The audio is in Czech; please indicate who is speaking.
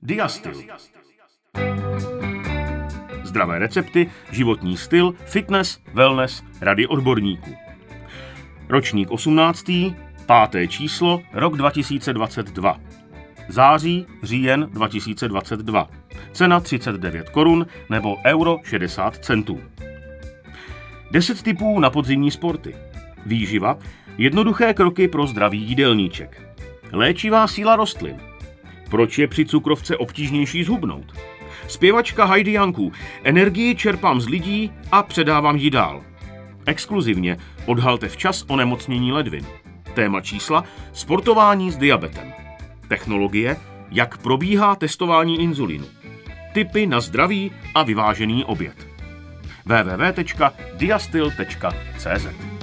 Speaker 1: Diastyl. Zdravé recepty, životní styl, fitness, wellness, rady odborníků. Ročník 18. 5. číslo, rok 2022. Září, říjen 2022. Cena 39 korun nebo euro 60 centů. 10 tipů na podzimní sporty. Výživa, jednoduché kroky pro zdravý jídelníček. Léčivá síla rostlin. Proč je při cukrovce obtížnější zhubnout? Zpěvačka Heidi Janku. Energii čerpám z lidí a předávám ji dál. Exkluzivně odhalte včas onemocnění ledvin. Téma čísla: sportování s diabetem. Technologie: jak probíhá testování inzulinu. Tipy na zdravý a vyvážený oběd. www.diastyl.cz